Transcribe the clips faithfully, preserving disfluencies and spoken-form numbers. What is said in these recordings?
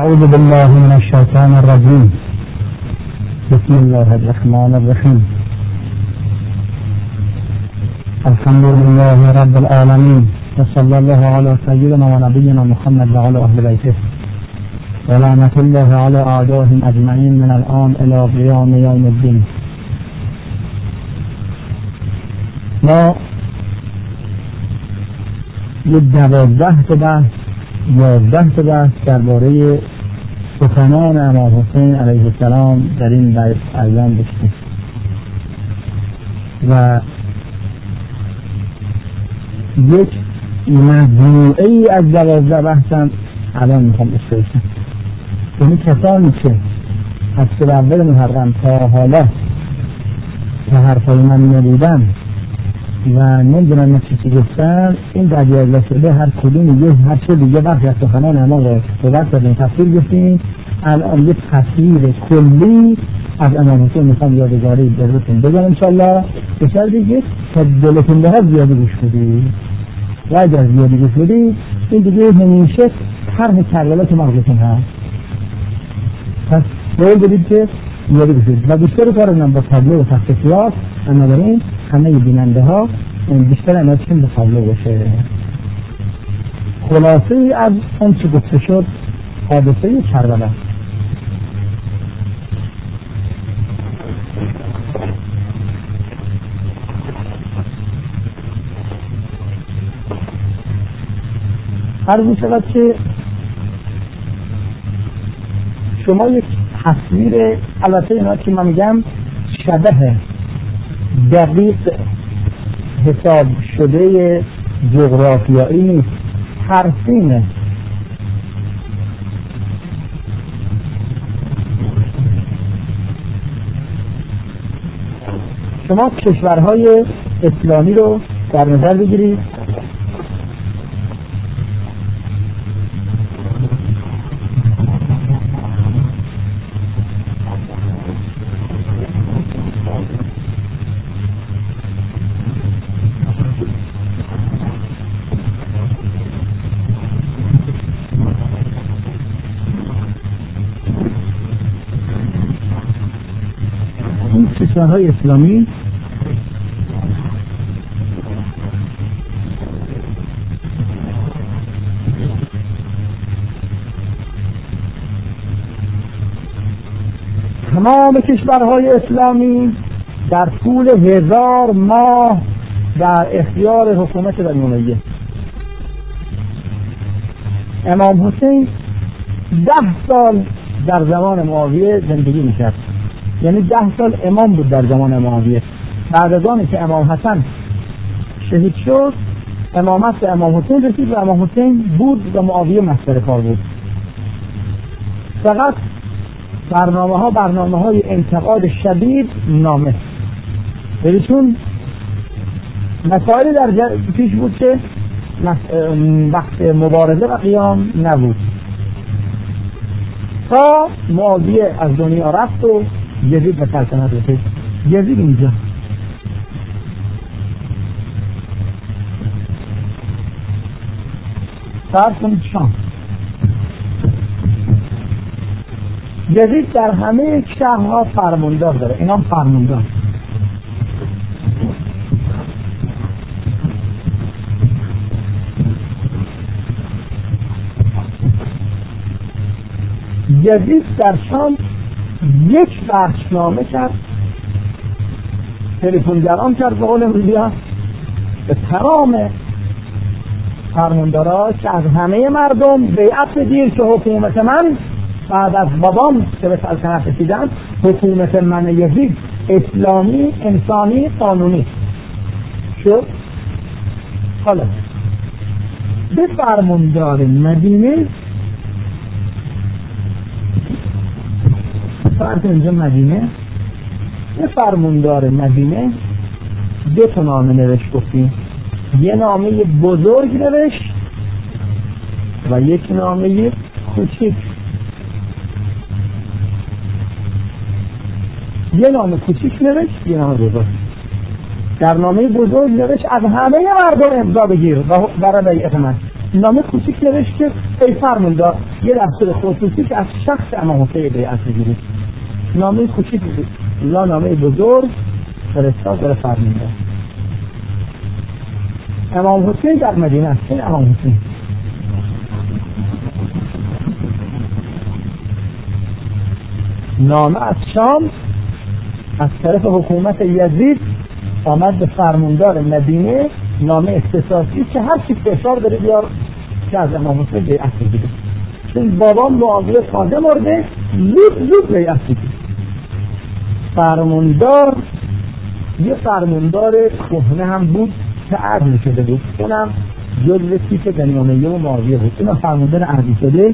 أعوذ بالله من الشيطان الرجيم. بسم الله الرحمن الرحيم. الحمد لله رب العالمين، وصلى الله على سيدنا ونبينا محمد وعلى أهل بيته، ولعنة الله على أعدائهم أجمعين من الآن إلى قيام يوم الدين. ما یک دوازده تا بحث یازده تا بحث درباره سخنان امام حسین علیه السلام در این ایام داشتیم و یک مجموعه ای از دوازده بحثم الان میخوام بشترکم. یعنی کسانی که از سال اول محرم تا حالا و حرفای من نبودن و نمیدونم من چیزی گفتم، این در یازده شده هر کدوم یه هر چه دیگه وقتی از سخنان امام رو صحبت کردیم، تفسیر گفتیم. الان یه تصویر کلی از امام حسین میخوام یادگاری بهتون بگم انشالله، به شرطی که تا دلتون به هم زیادی گوش بدید و اگر زیادی گوش بدید این دیگه همیشه طرح کربلا که مغزتون هست. پس باید بدید که زیادی گوش بدید و بیشتر کارم با تابلو و تخصیصات، اما در این همه بیننده ها بیشتر امازشون به تابلو باشه. خلاصه ای از اون چه گفته شد حادثه کربلا. هر می شود که شما یک تصویر، البته اینا که من میگم شبه دقیق حساب شده جغرافیایی نیست، ترسیمه. شما کشورهای اسلامی رو در نظر بگیرید، کشورهای اسلامی تمام کشورهای اسلامی در طول هزار ماه در اختیار حکومت بنی امیه. امام حسین ده سال در زمان معاویه زندگی میکرد، یعنی ده سال امام بود در زمان معاویه. بعد از آنی که امام حسن شهید شد، امامت به امام حسین رسید و امام حسین بود و معاویه مصدر کار بود. فقط برنامه ها برنامه های انتقاد شدید نامه، ولی چون مسائلی در پیش بود که وقت مبارزه و قیام نبود، تا معاویه از دنیا رفت و یزید به سلطنت رسید. یزید اینجا فرض کنید شام. یزید در همه شهرها فرماندار داره، اینا هم فرماندار. یزید در شام یک بخشنامه کرد، تلفنگران کرد به قول امروزی‌ها به تمام فرماندارا که از همه مردم بیعت بدید که حکومت من بعد از بابام که به سلطنت رسیدن، حکومت من یزید اسلامی، انسانی، قانونی شد. حالا به فرماندار مدینه، فرض اینجا مدینه، به فرماندار مدینه دو تا نامه نوشت. گفتیم یه نامه بزرگ نوشت و یک نامه کوچیک. یه نامه کوچیک نوشت، یه نامه بزرگ. در نامه بزرگ نوشت از همه مردم امضا بگیر برای بیعت من. نامه کوچیک نوشت که ای فرماندار یه دستور خصوصی که از شخص امام حسین بیعت بگیرید. نامه کوچیک بود، لا نامه بزرگ فرستاد برای فرماندار. امام حسین در مدینه است. این امام حسین نامه از شام از طرف حکومت یزید آمد به فرماندار مدینه، نامه اختصاصی که هر چی فشار داره بیار که از امام حسین بیعت بگیره. چون بابام معاویه تازه مرده، زود زود بیعت بگیره. فرماندار یه فرماندار کهنه هم بود که عزل شده بود، اونم جزو تیپ بنی امیه و معاویه بود. اونم فرماندار عزل شده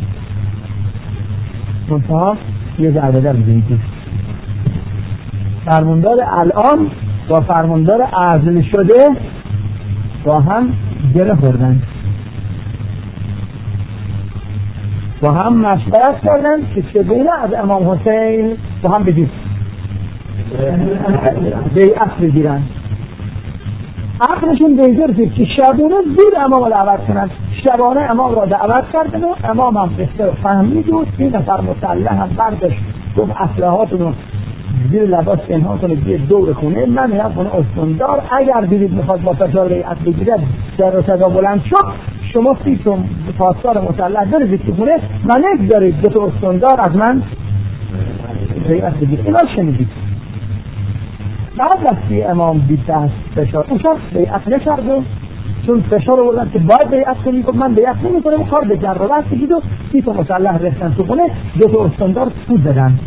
منتها یه ضربه در بزنید. فرماندار الان با فرماندار عزل شده با هم گره خوردن، با هم مشورت کردن که چگونه از امام حسین با هم بگید بیعت بگیرن. عقلشون بیجر بود که شبانه زیر امام رو دعوت کنن. شبانه امام را دعوت کردن و امام هم بسیار فهمید و این نفر مسلح هم برداشت گفت اسلحاتون رو زیر لباس پنهان کنه توی دور خونه، من میرم خونه استاندار، اگر دیدید میخواد با فشار بیعت بگیره در و صدا بلند شد شما فیتون پاسدار مسلح دارید تو خونه و نگذارید دو تا استاندار از من بیعت بگیرید. اینا شنیدید. بعد وقتی امام دید دست فشار اون شخص بیعت نکرد و چون فشار رو بردن که باید بیعت کنید گفت من بیعت نمی کنم و کار به جر و بست بگید و فیت مسلح رفتن تو خونه، دو تا استاندار سود دادن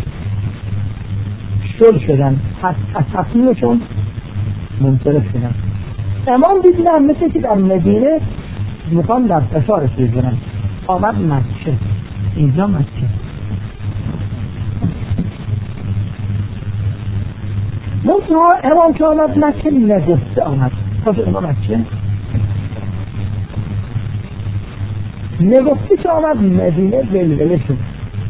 شل شدن، از تصمیمشون منصرف شدن. امام دیدن مثل که در مدینه میخوان در فشارش بزنن، آمد مکه. اینجا مکه منطقه امام که آمد مکه نگفته آمد خواهد امام مکه نگفته که آمد مدینه ولوله شد.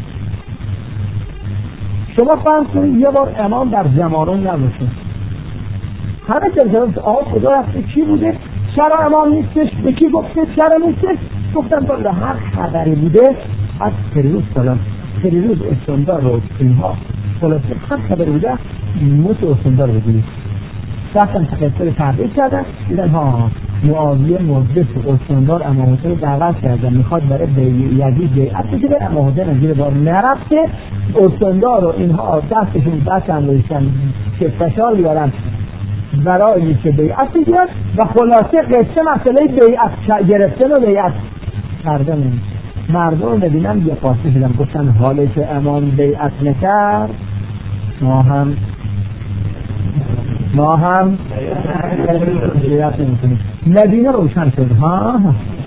شما فهم کنید یه بار امام در زمانون نباشه، همه ترجمه آقا خدا رفته کی بوده؟ چرا امام نیستش؟ به کی گفته؟ چرا نیستش؟ گفتن بالا هر خبری بوده از پریروز سلام پریروز استاندار رو اینها خلاصه هر خبری بوده موت استاندار بگیرید. رفتن تقصیر تحبیل کردن دیدن ها معاویه مجلس استاندار امام حسین دعوت کردن میخواد برای یزید بیعت بگیره، امام حسین از زیر بار نرفته، استاندار و اینها دستشون دست اندازشن که فشار بیارن برای اینکه بیعت بگیرن و خلاصه قصه مسئله بیعت گرفتن و بیعت کردن. مردم ببینن یه قاصه شدن گفتن حالی که امام بیعت نکرد ما هم ما هم بیعت نمیکنیم. مدینه روشن شد. ها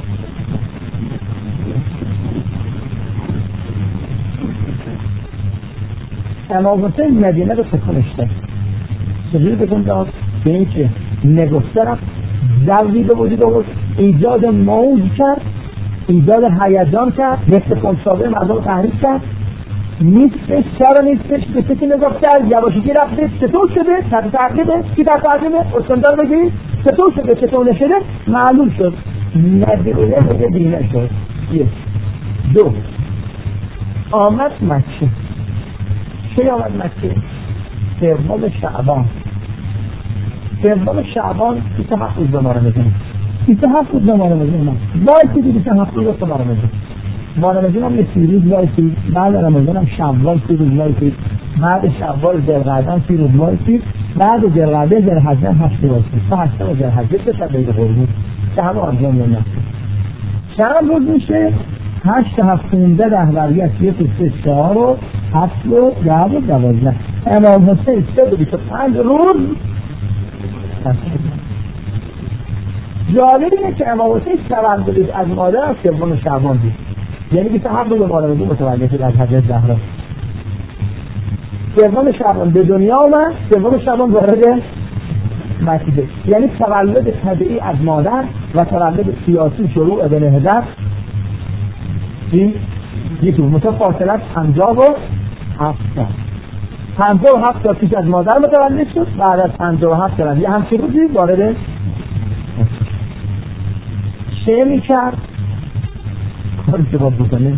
امام حسین مدینه رو سکونش داد. چجوری بکن داد؟ به این که نگفته رفت ضربی به وجود آورد، ایجاد موج کرد، ایجاد هیجان کرد، مثل کنسابه مردم تحریک کرد. نیستش چرا نیستش به کسی نگفته یواشکی رفته چطور شده؟ تحت تعقیبه؟ کی تحت تعقیبه؟ استاندار بگیرید چطور شده؟ چطور نشده؟ معلوم شد مدینه بگه دینه شد. یک دو آمد مکه. چه آمد مکه؟ سوم شعبان. سوم شعبان بیست و هفت روز به ما رو میزنیم. بیست و هفت روز به ما رو میزنیم. وایسی که بیست و هفت روز به ما رو میزنیم. ما رو میزنیم هم سی روز وایسی، بعد رمضان هم شوال سی روز وایسی، بعد شوال ذوالقعده سی روز وایسی، بعد ذوالقعده ذوالحجه هشت روز وایسی. تا هشتم ذوالحجه به شب عید قربون که همه آنجام میاد. چند روز میشه؟ هشت هفتونده ده بریت یک و سه چهار و هفت و ده و دوازده. امام حسین سه و بیست و پنج روز. جالب اینه که امام حسین تولدش از مادر از سوم شعبان بود، یعنی بیست و هفت روز مادر متولد شد از حضرت زهرا. سوم شعبان به دنیا آمد، سوم شعبان وارد مسجد، یعنی تولد طبیعی از مادر و تولد سیاسی شروع به نهضت این یکی متفاصلت پنجاه و هفت سال. پنجاه و هفت سال پیش از مادر متولد شد، بعد از پنجاه و هفت سال یه همچه روزی وارد توصیه میکرد کاری که باید بکنه،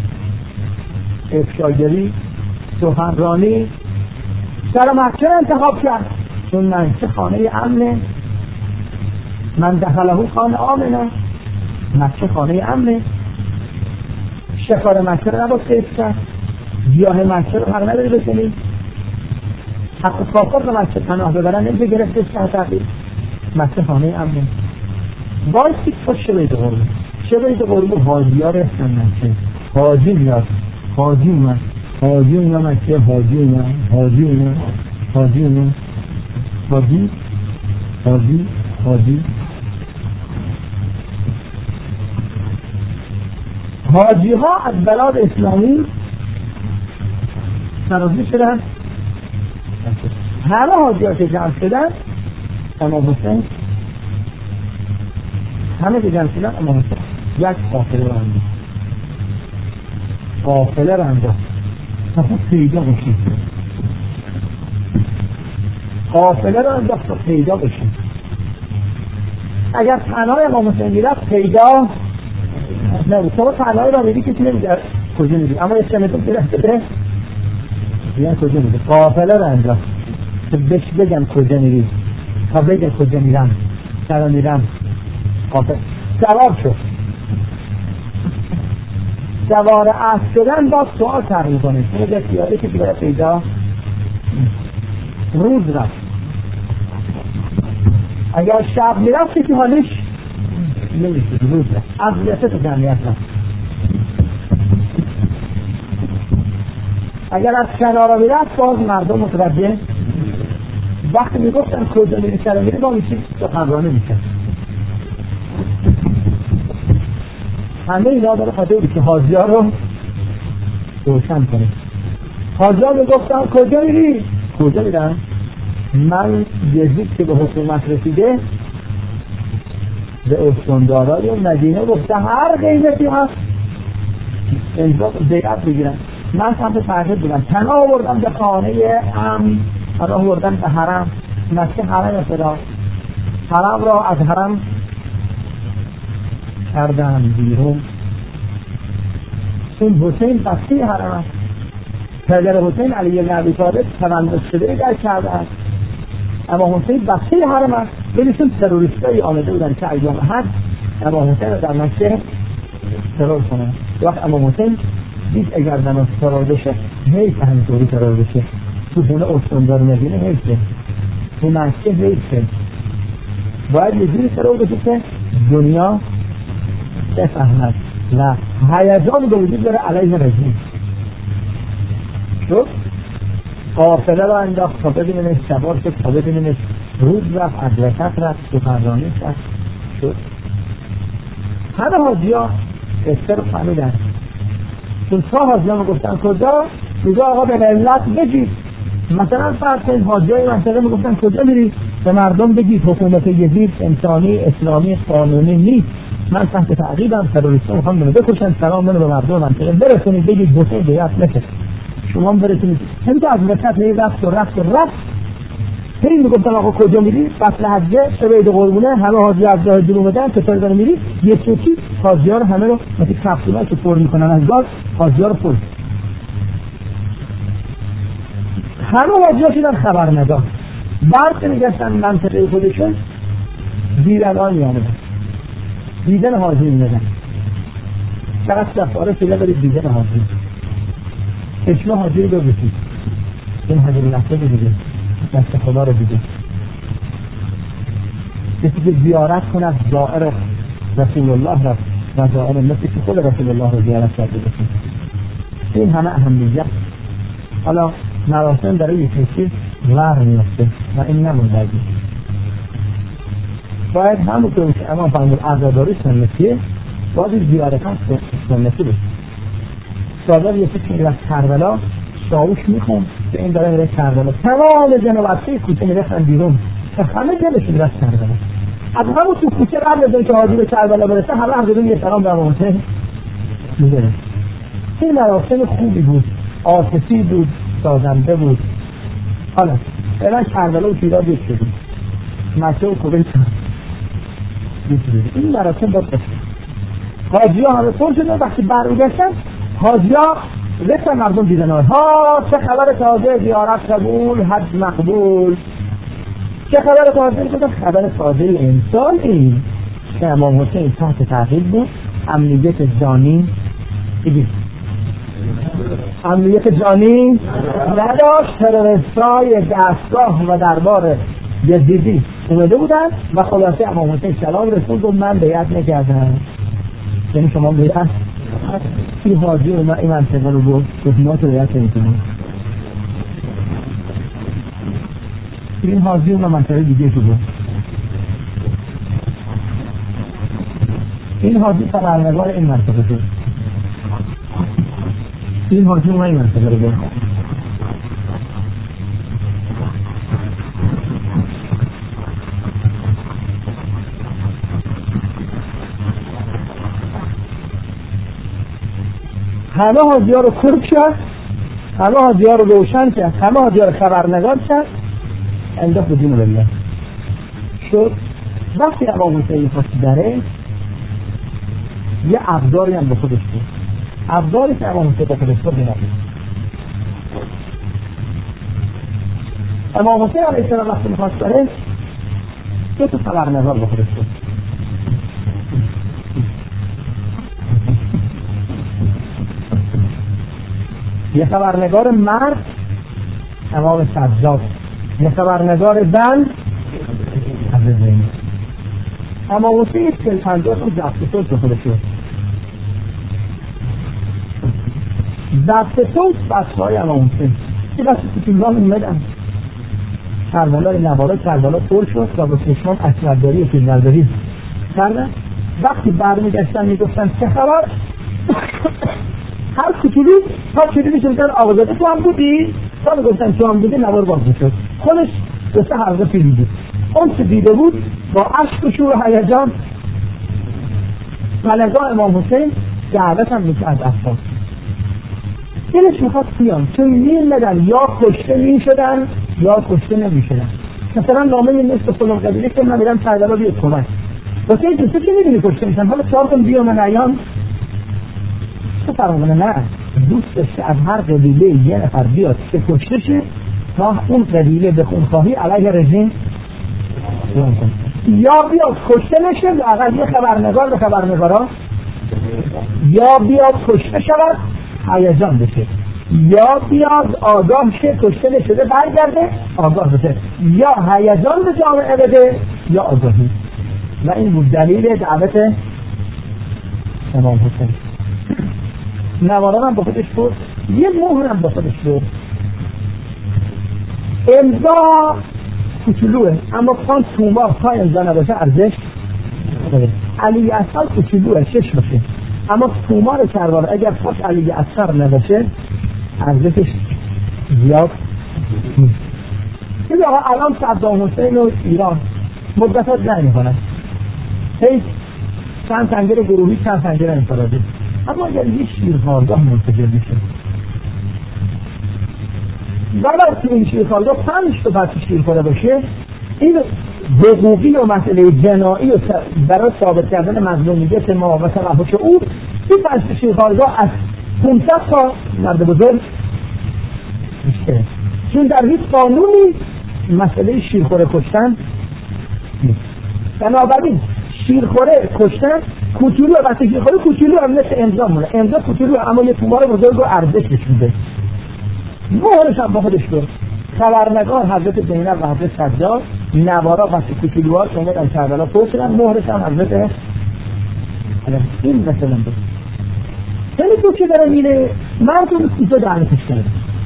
افشاگری، سخنرانی، سر مکه انتخاب کرد چون مکه خانه امنه، من دخله خانه آمنه، مکه خانه امنه، شکار مکه رو نباید قیف کرد، گیاه مکه رو حق نداری بکنی، حق کافر رو مکه پناه ببرن نمیشه گرفته شد تقریب، مکه خانه امنه. بایستی که شبید قربه شبید قربه حاجی ها رفتن مکه، حاجی میاد، حاجی اومد، حاجی اومد مکه، حاجی اومد، حاجی اومد، حاجی اومد، حاجی حاجی حاجی حاجی ها از بلاد اسلامی سرازی شدن. همه حاجی ها که جمع شدن امام حسین، همه که جمع شدن امام حسین یک قافله رو انداخت، قافله رو انداخت تا پیدا بشید، قافله رو انداخت تا پیدا بشید. اگر تنهای امام حسین میرفت پیدا نبود. تو تنهای را میدی کسی نمیده کجا میدی، اما اسمتون گرفته بره بیان کجا میدی، قافله رو انداخت تا بهش بگم کجا میدی، تا بگم کجا میرم، چرا میرم، قافله سوار شد. سوار اسب شدن باز سوال طرح میکنه اینو بسیاره که باید پیدا روز رفت. اگر شب میرفت که حالش نمیشد، روز رفت اقلیت تو جمعیت رفت. اگر از کنارا میرفت باز مردم متوجه، وقتی میگفتن کجا میری چرا میری با میشید سخنرانی میکرد. همه اینا داره خاطر بود که حاجی ها رو روشن کنه. حاجی ها میگفتن کجا میری؟ کجا میرم؟ من یزید که به حکومت رسیده به استاندارای مدینه گفته هر قیمتی هست اینجا بیعت بگیرن. من سمت فرهد بودم، تنها آوردم به خانه ام، تنها آوردم به حرم، مسیح حرم صدا حرم را از حرم کردم بیرون. این حسین بسته حرم است، پدر حسین علی بن ابی طالب تولد شده در کعبه است، اما حسین بسته حرم است. ببینید تروریستایی آمده بودن که ایام حج اما حسین رو در مکه ترور کنن. وقت اما حسین دید اگر زمان ترور بشه حیف همینطوری ترور بشه، تو خونه استاندار مدینه حیفه، تو مکه حیفه، باید یه جوری ترور بشه که دنیا بفهمد و هیجان به وجود داره علیه رژیم. شد قافله رو انداخت تا ببیننش، سوار شد تا ببیننش، روز رفت، ادرکت رفت، سخنرانی کرد. شد همه حاجی ها قصه رو فهمیدن، چون تا حاجی ها میگفتن کجا، میگه آقا به ملت بگید. مثلا فرض کنید حاجی های منطقه میگفتن کجا میری، به مردم بگید حکومت یزید انسانی اسلامی قانونی نیست، من تحت تعقیبم، تروریستان میخوان منو بکشن، سلام منو به مردم منطقه برسونید، بگید حسین بیعت نشه، شما هم برسونید. همین که از وسط هی رفت و رفت و رفت هی میگفتن آقا کجا میری، فصل حجه شبید قربونه، همه حاجی از راه دور اومدن، چطور داری میری، یه چوکی حاجی ها رو همه رو مثل کپسولایی که پر میکنن از گاز حاجی ها رو پر، همه حاجی ها شدن خبر ندار، برق میگشتن منطقه خودشون، دیدن آن میامدن دیدن حاجی میدن، چقدر سفاره فیله دارید دیدن حاجی، چشمه حاجی رو ببسید، این حاجی لحظه بگیده، دست خدا رو دیده، کسی که زیارت کند زائر رسول الله رفت و زائر مثل که خود رسول الله رو زیارت کرده بسید. این همه اهمیت. حالا مراسم برای یک چیز ور میفته و این نمون درگید باید همونطور که اما فرمود عزاداری سنتیه باید زیارت هم سنتی بشه. سازار یه چیز که از کربلا شاوش میخون که این داره میره کربلا، تمام جنوبتی کوچه میرسن بیرون، همه دلش میره کربلا، از همون تو کوچه قبل از اینکه حاجی به کربلا برسه همه هم بدون یه سلام به امام حسین میدونه. این مراسم خوبی بود، عاطفی بود، سازنده بود. حالا الان کربلا و شیراز یک شدیم، مکه و کویت این مراسم باید بشه. حاجی ها همه پر شده، وقتی برمیگشتن حاجی ها رفتن مردم دیدن ها چه خبر تازه، زیارت قبول، حج مقبول. چه خبر تازه؟ گفتن خبر تازه انسان این که امام حسین تحت تعقیب بود، امنیت جانی دیگه امنیت جانی نداشت، تروریستای دستگاه و دربار یزیدی اومده بودن و خلاصه امام حسین سلام رسول گفت من بیعت نکردم. یعنی شما بیعت این حاجی و این منطقه رو بود گفت ما تو بیعت نمی‌کنیم. این حاجی و منطقه دیگه تو بود. این حاجی خبرنگار این منطقه بود. این حاجی و این منطقه رو بود. همه حاجی ها رو کرد کرد، همه حاجی ها رو روشن کرد، همه حاجی ها رو خبرنگار کرد، انداخت به دین الله شد. وقتی امام حسین خواست بره یه ابزاری هم به خودش بود، ابزاری که امام حسین به خودش بود نبود. امام حسین علیه السلام وقتی میخواست بره دو تا خبرنگار به خودش بود. یه خبرنگار مرد امام سجاد، یه خبرنگار زن از زینب. امام حسین چهل پنجاه تا ضبط صوت به خودش بود. ضبط صوت بچه‌های امام حسین که بس فیلم‌ها اومدن کربلای نوارا کربلا پر شد و با چشمان اصغرداری فیلمبرداری کردن. وقتی برمیگشتن میگفتن چه خبر، هر کوچولو تا چیزی میشدن آوازاده تو هم بودی؟ تا میگفتن تو هم بودی نوار باز میشد. خودش دسته حلقه فیلم بود. اون چه دیده بود با عشق و شور و هیجان ملگاه امام حسین دعوت هم میشه از اصحاب. دلش میخواد بیان چون میرمدن یا کشته میشدن یا کشته نمیشدن. مثلا نامه می نصف فلان قبیله که من میرم کربلا بیاد کمک. واسه این دوسته که میدونی کشته میشن حالا چهار کن بیا من ایان چه فرامانه نه دوستش که از هر قبیله یه نفر بیاد که کشته شه تا اون قبیله به خونخواهی علیه رژیم یا بیاد کشته نشه یا اقل یه خبرنگار به خبرنگارا یا بیاد کشته شود هیجان بشه یا بیاد آگاه شه کشته نشده برگرده آگاه بشه یا هیجان به جامعه بده یا آگاهی. و این بود دلیل دعوت امام حسین. نواران هم با خودش بود، یه مهر هم با خودش بود. امضا کوچولوه اما خان تومار تا امضا نباشه ارزش علی اصغر کوچولوه شش باشه اما تومار کربلا اگر خاص علی اصغر نباشه ارزشش زیاد نیست. این آقا الان صدام حسین و ایران مدتات جنگ میکنن، هیچ چند سنگر گروهی چند سنگر انفرادی، اما اگر یه شیرخوارگاه منفجر میشه ولی که این شیرخوارگاه پنج تا بچه شیرخواره باشه این حقوقی و مسئله جنایی و برای ثابت کردن مظلومیت ما و توحش او این پنج تا شیرخوارگاه از پانصد تا مرد بزرگ میشه، چون در هیچ قانونی مسئله شیرخوره کشتن نیست. بنابراین شیرخوره کشتن کوچولو وقتی شیرخوره کوچولو هم مثل امضا مونه، امضا کوچولو اما یه تومار بزرگ رو ارزش میده. مهرش هم با خودش بود. خبرنگار حضرت زینب و حضرت سجاد، نوارا وقتی کوچولوها که اومدن کربلا پر شدن مهرش هم حضرت این مثلا بود. یعنی تو که داره میره مردم کوفه دعوتش کرده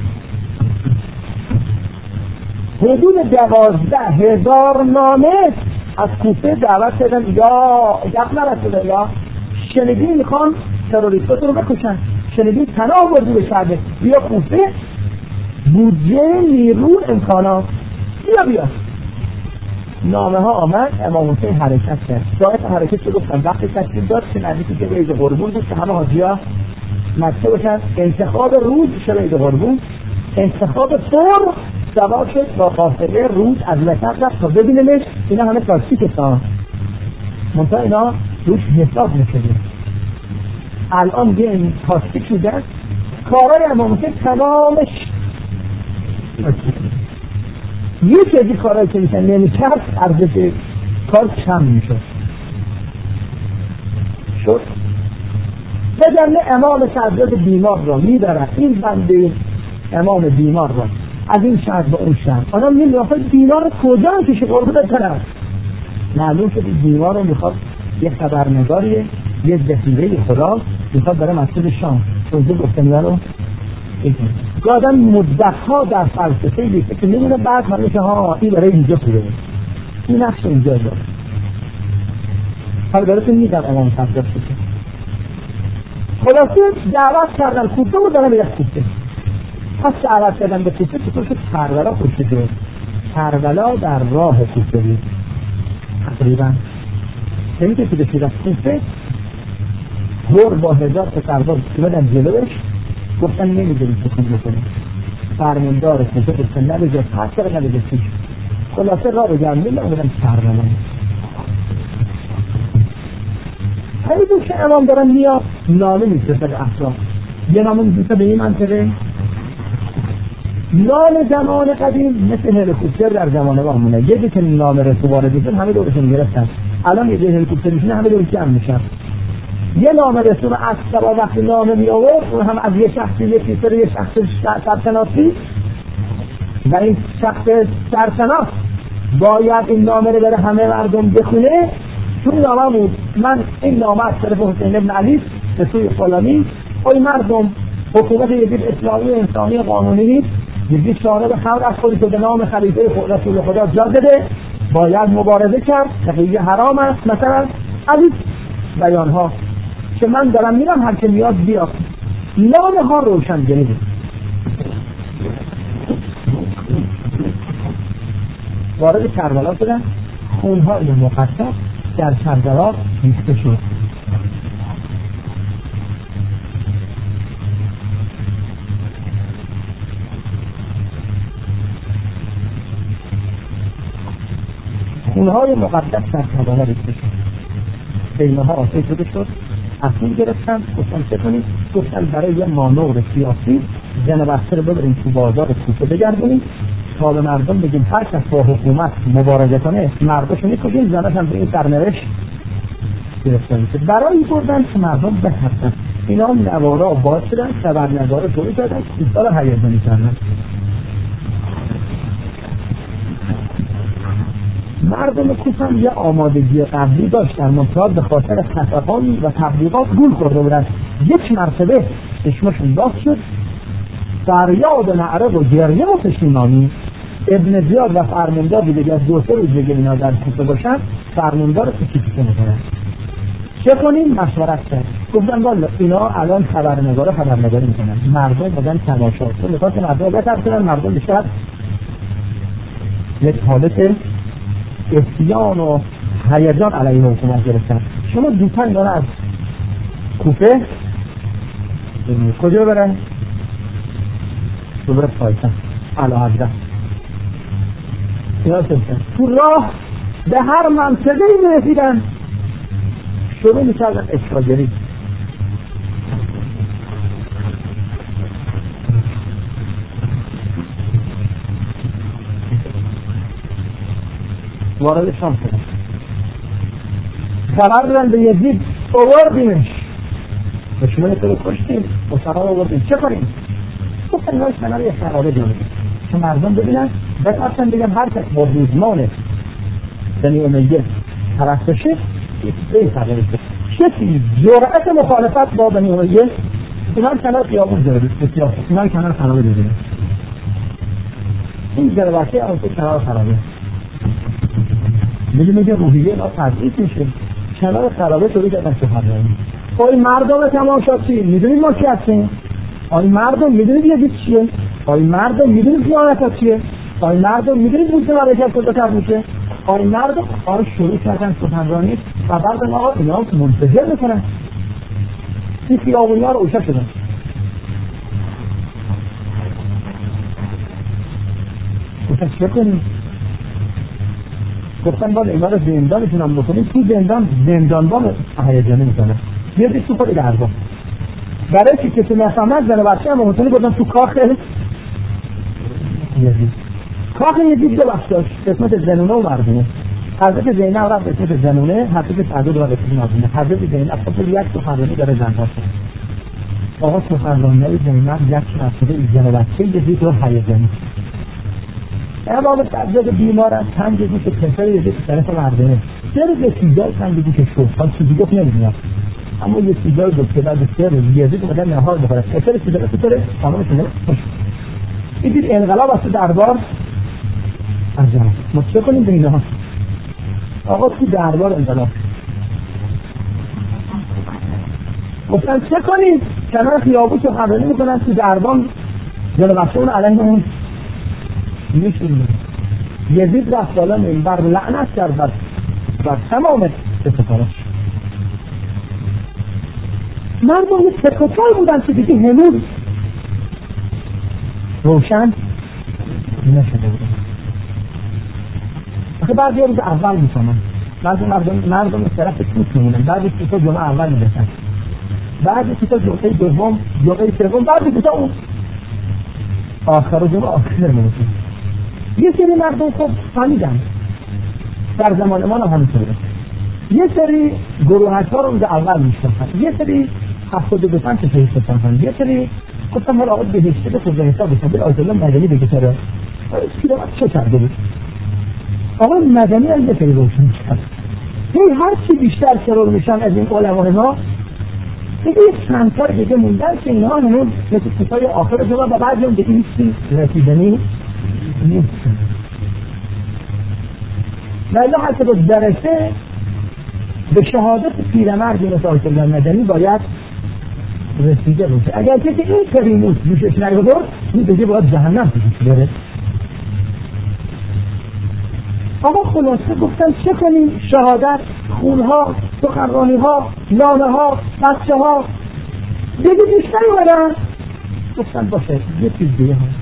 حدود دوازده هزار نامه از کوفه دعوت کردن یا یک نرسوله یا شنیدین میخوان تروریستات رو بکشن، شنیدین تنها وردو به شهده بیا کوفه بودجه نیرو امکانات بیا بیا. نامه ها آمد، امام حسین حرکت کرد. شاید حرکت رو گفتم وقتی تشکیل داد که نزدیکی که عید قربون بود که همه حاجی ها مکته باشن. انتخاب روز شب عید قربون، انتخاب فور سوا شد با قافله روز از وسط رفت تا ببینیمش. اینا همه کلاسیک تا منطقه اینا روش حساب میشده. الان یه این تاکتیک شده کارهای امام حسین تمامش یکی از این کارهایی که میشن نمیکرد ارزش کار کم میشد شد بجنه امام صدرات بیمار را میبرن این بنده امام بیمار را از این شهر به اون شهر آنها میلیافه بیمار کجا رو کشی قربونت کنم معلوم شد بیمار رو میخواد یه خبرنگاریه یه ذخیره خدا میخواد برای مسجد شام توضیح گفتن رو آدم مدتها در فلسفه لیسه که میمونه بعد من میشه ها این برای اینجا پوره این نقش اینجا داره حالا براتون میدم امام صدرات شده خلاصه دعوت کردن کوفه و دارم میرد کوفه پس دعوت کردن به کوفه چطور که کربلا خوشی داره کربلا در راه کوفه بود تقریبا یعنی که که بشید از کوفه هر با هزار تا سرباز کمدن جلوش گفتن نمیدونیم سکون بکنیم فرماندار کوفه گفتن نبجا پس داره نبجا پیش خلاصه راه رو گرمید نمیدونم کربلا همین بود که امام دارن میاد نامه میفرسته به اطراف یه نامه میفرسته به این منطقه نام زمان قدیم مثل هلیکوپتر در زمان بامونه یکی که نامه رسو وارد میشن همه دورشون میرسن الان یه هلیکوپتر میشنه همه دورش جمع میشن یه نامه رسو به اصلا وقتی نامه می آورد اون هم از یه شخصی یه فیسر یه شخص سرشناسی و این شخص سرشناس باید این نامه رو بره همه مردم بخونه چون نامه بود من این نامه از طرف حسین ابن علی به سوی فلانی ای مردم حکومت یزید اسلامی و انسانی قانونی نیست یزید شاهد خلق از خودی که به نام خلیفه رسول خدا جا داده باید مبارزه کرد تقیه حرام است مثلا از این بیان ها که من دارم میرم هر که میاد بیاد نام ها روشن جنیده وارد کربلا شدن خونهای مقدس در کربلا ریخته شد خونهای مقدس در کربلا ریخته شد خیمه ها آسیب شده شد اصیل گرفتن گفتن چه کنید گفتن برای یه مانور سیاسی زن بسته رو ببریم تو بازار کوفه بگردونیم تا به مردم بگیم هر کس با حکومت مبارزه کنه مردمشو میکشیم زنش هم به این سرنوشت گرفته میشه برای بردن که مردم بترسن اینا هم نوارا باز شدن خبرنگارا جوری دادن ایستا رو هیجانی کردن مردم کوفه هم یه آمادگی قبلی داشتن منتها به خاطر خطران و تبلیغات گول خورده بودن یک مرتبه چشمشون باز شد فریاد و نعره و گریه و پشیمانی ابن زیاد و فرماندار دیگه از دو سه روز دیگه اینا در کوفه باشن فرماندار رو کیکی میکنن چه کنیم مشورت کرد گفتن والا اینا الان خبرنگارا خبرنگاری میکنن مردم بدن تماشا کنن میخواد که مردم بترسن مردم بیشتر یک حالت اسیان و هیجان علیه حکومت گرفتن شما دوتن اینا از کوفه کجا برن؟ دوباره پایتن علا حضرت اینا سلسن تو راه به هر منطقه ای میرسیدن شروع میکردن اشراگری وارد شام شدن خبر دادن به یزید آوردیمش به شما یه طور کشتیم و سران آوردیم چه کنیم؟ گفتن نایش منال یه خرابه جانه که مردم ببینن بترسن بگن هر کس با دوزمان بنی امیه طرف بشه به خرابه بشه کسی جرأت مخالفت با بنی امیه اینا کنار قیامون داره بسیار اینا کنار خرابه داره این جرواتی اون تو کنار خرابه میگه میگه روحیه اینا تضعیف میشه کنار خرابه طوری کردن که خرابه آی مردم تماشا چی؟ میدونید ما چی هستیم؟ آی مردم میدونید یه چیه؟ آی مردم میدونید خیانت چیه؟ آی مردم میدونید روز مملکت کجا میشه؟ آی مردم آی شروع کردن سخنرانی و بعد آقا اینا منتظر میکنن این خیابونی ها رو اوشا شدن گفتن چه کنیم؟ گفتن باید اینا رو زندانشون هم بکنیم. تو زندان زندانبان هیجانی میکنه یه تو خود دربار برای که کسی نفهمد زن و بچه هم ممکنه بودن تو کاخ یزید. کاخ یزید دو بخش داشت، قسمت زنونه و مردونه. حضرت زینب رفت قسمت زنونه، حضرت سعدو داره قسمت مردونه. حضرت زینب خب یک سخنرانی داره زن ها شد. آقا سخنرانی زینب یک شخصیده زن و بچه یزید رو هیجانی. امام سعدو بیمار از تنگ بود که پسر یزید طرف مردونه. سر رسیدای تنگ بود که شد. حال چیزی گفت نمیدونم. اما یه سیگار بود که بعد سر یزید اومدن نهار بخوره. پسر سیگار سیگاره خانم شده. این دید انقلاب از دربار از جمع. ما چه کنیم به اینها؟ آقا تو دربار انقلاب. گفتن چه کنیم؟ کنار خیابون که خبرنی میکنن تو دربار جلو بخشون علیه اون میشونیم. یزید رفت بالا منبر لعنت کرد بر بر تمام ستاره. مردم یه سکوتای بودن که دیگه هنوز روشن نشده بودن. آخه بعد یه روز اول میکنن، بعد مردم مردم طرف توت میمونن، بعد که جمعه اول میرسن، بعد که جمعه دوم، جمعه سوم، بعد که اون آخر جمعه آخر میرسن. یه سری مردم خب فهمیدن در زمان ما هم همینطوره. یه سری گروه‌ها رو روز اول میشناسن، یه سری هفتاد و دو پنج تا میشناسن، یه سری گفتم حالا آقا بهشته به خود حساب بشه. به آیت الله مدنی بگه چرا چرا چه کرده بود؟ آقا مدنی از یه سری روشن کرد. این هر چی بیشتر ترور میشن از این علمای ما دیگه یک چند تا دیگه موندن که اینها هنوز مثل کتای آخر جمعه و بعد هم دیگه هیچی رسیدنی نیست. ولی حتی با درسته به شهادت پیرمردی مثل آیت الله مدنی باید رسیده باشه. اگر کسی این کریموس دوشش نیاورد این دیگه باید جهنم پیش بره. آقا خلاصه گفتن چه کنیم؟ شهادت، خونها، سخنرانیها، لانه ها، بچه ها دیگه بیشتری بدن. گفتن باشه یه چیز دیگه هم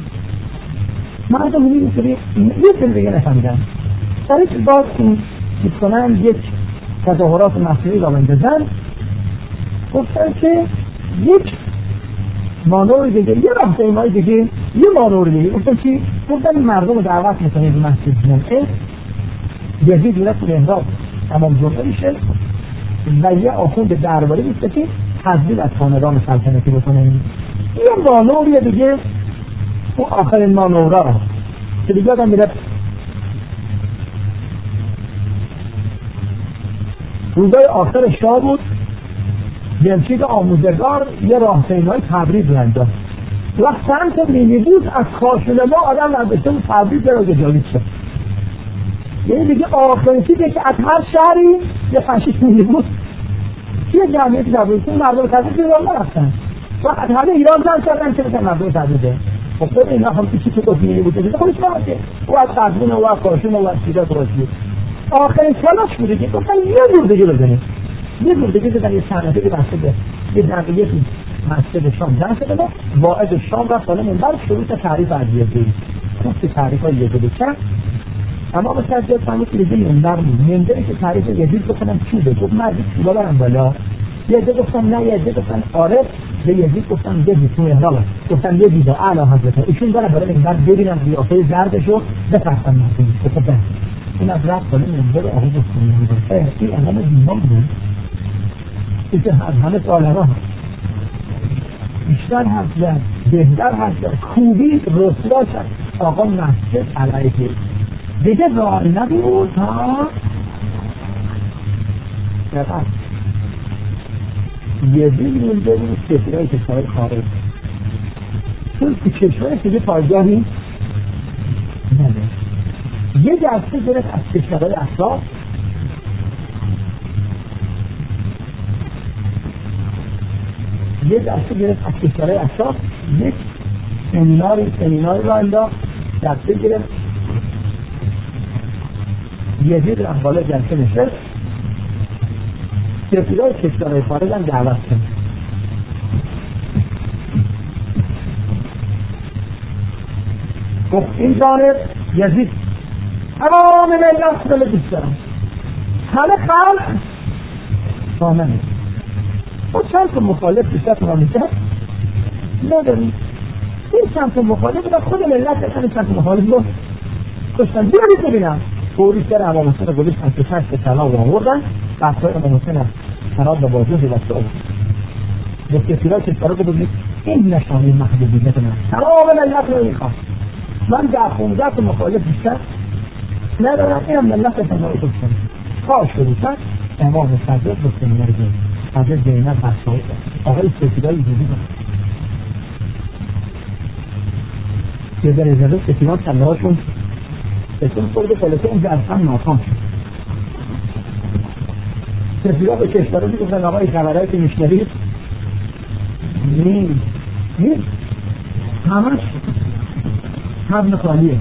مردم این سری یه سری دیگه نفهمیدن. سریش باز میکنن یک تظاهرات مصنوعی را بندازن. گفتن که یک مانور دیگه، یه راهپیمایی دیگه، یه مانور دیگه. گفتن چی؟ گفتن مردم رو دعوت میکنید به مسجد جمعه. یزید میره تو محراب تمام جمعه میشه و یه آخوند درباری میشه که تبدیل از خاندان سلطنتی بکنه. یه مانور دیگه اون آخرین مانورا که دیگه آدم میره روزای آخر شاه بود. جمشید آموزگار یه راهپیمای تبریز رو انداخت. وقت چند تا مینیبوس از خاشن ما آدم نداشته بود تبریز رو جاوید شد. یعنی دیگه آخرین چیزی که از هر شهری یه پنج شش مینیبوس یه جمعیت تبریز مردم تبریز رو نرفتن. وقت همه ایران زن شدن که مثل مردم تبریزه. خب خود اینا هم چی که گفت مینیبوس دیگه خودش نماشه. او از قزوین و از خاشن و از سیده درستی. آخرین سالاش بوده که گفتن یه جور دیگه بزنیم. یه جور دیگه بزن یه صنعته که مسجد یه دقیقه تو مسجد شام جمع شده بود. واعظ شام رفت بالا منبر شروع تا تعریف از یزید. گفت تعریفای یزید چند اما به سجاد فهمید که دیگه منبر بود. منبری که تعریف یزید بکنم چوبه. گفت من از چوبا برم بالا. یه عده گفتم نه، یه عده گفتن آره. به یزید گفتم یزید تو محراب گفتم یزید اعلی حضرت ایشون داره برای منبر ببینم قیافه زردشو بفرستم مردم. گفت به این از رفت بالا منبر آقا گفتم این اعلام دیمان بود. این از همه سالها بیشتر حرف زد، بهتر حرف زد، خوبی رسوا شد. آقا مسجد علیه دیگه راه نبود ها. دقیق یزید مونده بود کشورهای کشورهای خارج. چون تو کشورهای دیگه پایگاهی نده. یه دسته گرفت از کشورهای اطراف یه دسته گرفت از کشورهای اطراف یک سمیناری سمیناری را انداخت. دسته گرفت یزید رفت بالا جلسه نشست. سفیرای کشورهای خارج هم دعوت کرد. گفت این جانب یزید اما تمام ملت دل دوست دارن، همه خلق سامنه. و چند تا مخالف بیشتر مملکت نداریم. این چند تا مخالف و خود ملت بکنه چند تا مخالف رو کشتن. بیارید ببینم فوری سر امام حسین رو گذاشتن که پشت طلا رو آوردن، بحثای امام حسین هم سناد و بازوزی دست آورد. به کسیرها کشورها رو ببینید این نشانه محبوبیت من تمام ملت رو میخوام. من در خونده تا مخالف بیشتر ندارم، این هم ملت بکنه رو کشتن. خواه شروعتر امام صدق رو سمینر گیم حضرت زینب بحثای آقای سفیدای جدید یه در ازاده سفیدان سنده هاشون بسیم خورده خلاصه اون جرسان ناکام شد. سفیدان به کشورها میگفتن آقای خبرهایی که میشنوید نیم نیم همش حبن خالیه.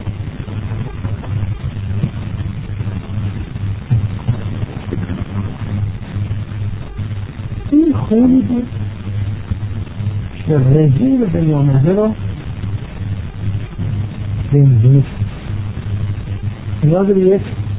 این خیلی بود که رژیم بیامده رو بنزید نیاز به یک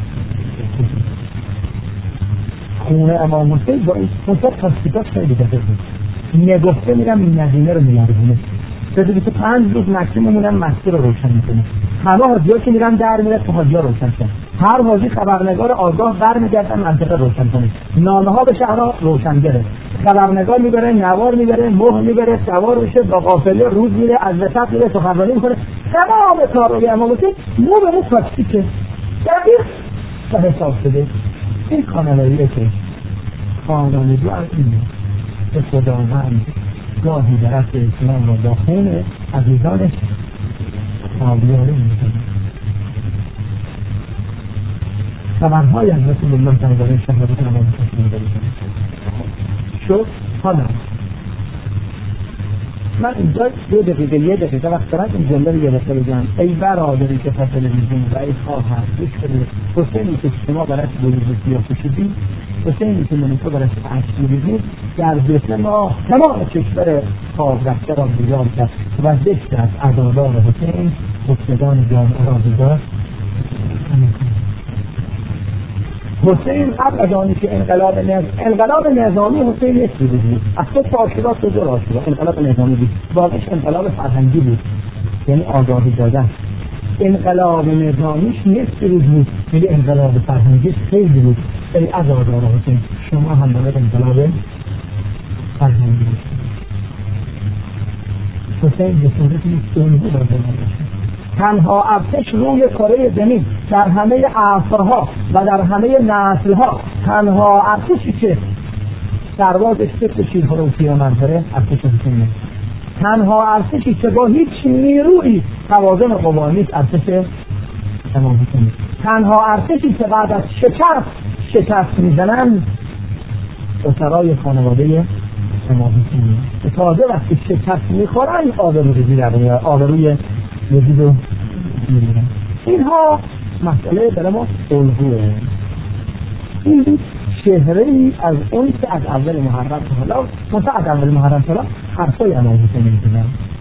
خونه امام حسین با این خونسات خاصیتات خیلی دفعه بود. نگفته میرم این نظینه رو میاردونه بذاری که پنج روز مکسیموم مونم مسجد رو روشن میکنه. همه حاجی ها که میرن در میره تو حاجی ها روشن کن. هر حاجی خبرنگار آگاه بر میگردن منطقه روشن کنه. نامه ها به شهرها روشن گره. خبرنگار میبره، نوار میبره، مهر میبره، سوار میشه، با قافله روز میره، از وسط میره، سخنرانی میکنه. تمام کارهای امام حسین مو به مو تاکتیکه. دقیق تا حساب شده. این کانالاییه که خاندان دو از اینه به خداوند گاهی درست اسلام را با خون عزیزانش آبیاره میکنه. خبرهای از رسول الله صلی الله علیه و آله و سلم شد. حالا من اینجا دو دقیقه یه دقیقه وقت دارم این جمله رو گرفته بگم ای برادری که پس تلویزیون و ای خواهر گوش کنید حسینی که شما برایش بروز سیاه کشیدید، حسینی که من تو برایش عکس می‌ریزید، در جسم ما تمام کشور خواب رفته را بیدار کرد و ذکر از عزادار حسین خطبگان جامعه را بیدار. حسین قبل از آنی که انقلاب نظامی انقلاب نظامی حسین یک روز بود. از تو تاشیرات تو دور آشیرا انقلاب نظامی بود. واقعش انقلاب فرهنگی بود، یعنی آگاهی دادن. انقلاب نظامیش یک روز بود، یعنی انقلاب فرهنگی خیلی بود. ای عزادار حسین شما هم باید انقلاب فرهنگی بود. حسین به صورتی الگو داده بود. تنها ارتش روی کره زمین در همه عصرها و در همه نسلها، تنها ارتشی که سربازش سفت شیرها رو پیامد داره ارتش حسینه. تنها ارتشی که با هیچ نیرویی توازن قوا نیست ارتش امام حسینه. تنها ارتشی که بعد از شکست شکست میزنن اسرای خانواده امام حسینه که تازه وقتی شکست میخورن آبروریزی در میاد، آبروی یزید رو می‌بینن. اینها مسئله برای ما الگوه. این چهره ای از اون که از اول محرم تا حالا مثلا از اول محرم تا حالا حرفای امام حسین می‌زنن.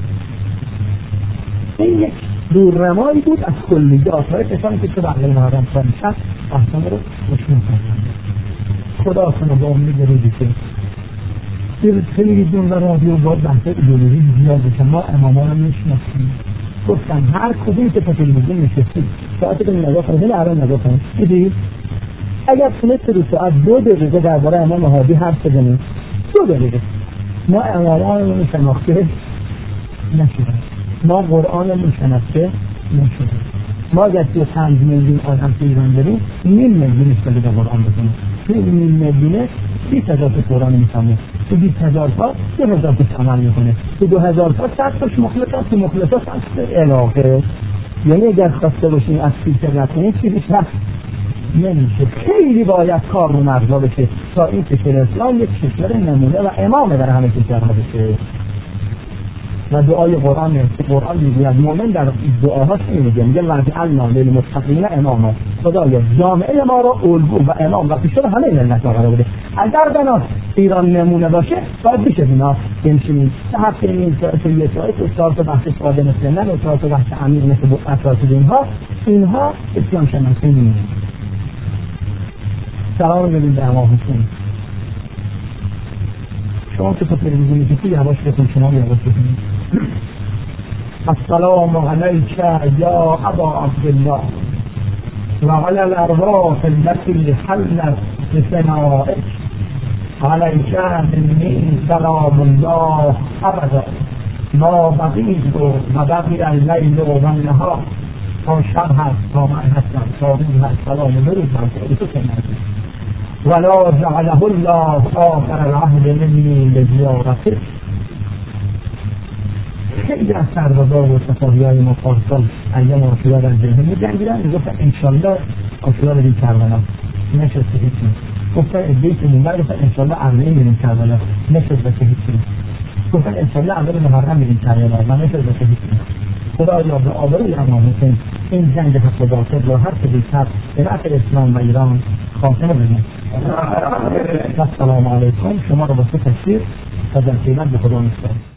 این یک دورنمایی بود از کلیات های کسانی که تو اول محرم تا نشست احسان رو مشمول کردن. خدا کنه با امید روزی که تلویزیون و رادیو باید بحث ایدئولوژی زیاد بشه. ما امامان رو میشناسیم، گفتن هر کدوم که تلویزیون نشستید ساعتی که نگاه کنید الان نگاه کنید دیدید اگر تونست رو ساعت دو دقیقه درباره امام مهدی حرف بزنید دو دقیقه ما امامانمون شناخته نشدن، ما قرآنمون شناخته نشدن. ما اگر سی و پنج میلیون آدم تو ایران داریم نیم میلیون استفاده در قرآن بزنیم. توی نیم میلیونه بیست هزار تا قرآن میفهمه، تو بیست هزار تا سه هزار تا عمل میکنه، تو دو هزار تا صد تاش مخلصات، تو مخلصات هست علاقه. یعنی اگر خواسته باشیم از فیلتر نکنیم چیزیش هست نمیشه. خیلی باید کار رو مرزا بشه تا این کشور اسلام یک کشور نمونه و امامه در همه کشورها بشه. و دعای قرآن نیست. قرآن میگوید مؤمن در دعاهاش میگه میگه وجعلنا للمتقین اماما. خدایا جامعه ما رو الگو و امام و پیشتر همه ملت قرار بده. اگر بنا ایران نمونه باشه باید بشه اینا بنشینیم سه هفته این ساعت یه ساعت و چهار تا بحث ساده مثل من و چهار تا بحث عمیق مثل اساتید اینها اینها اسلام شناسی میمونه. سلام بدید به امام حسین. شما که تو تلویزیونی که یواش بکن، شما یواش بکنید. السلام علیک یا ابا عبدالله و علی الارواح التي حلت بثنائك علیک منی سلام الله ابدا ما بقیت و بقی اللیل و النهار تا شب هست تا من هستم تا روز هست سلام برود من تو کنید ولا جعله الله آخر العهد منی لزیارته. خیلی از سربازان و صفاحی های ما پارسال ایام آشورا در جنه می جنگیدن میگفتن انشالله آشورا بریم کربلا، نشد که هیچی. گفتن ادهی که موندن گفتن انشالله اربعین بریم کربلا، نشد که هیچی. گفتن انشالله اول محرم بریم کربلا و نشد که هیچی. خدایا به آبروی امام حسین این جنگ حسابات را هر که بیشتر به نفع اسلام و ایران خاتمه بدیم. السلام علیکم. شما رو با سه تشکیر و در قیمت به خدا می‌سپارم.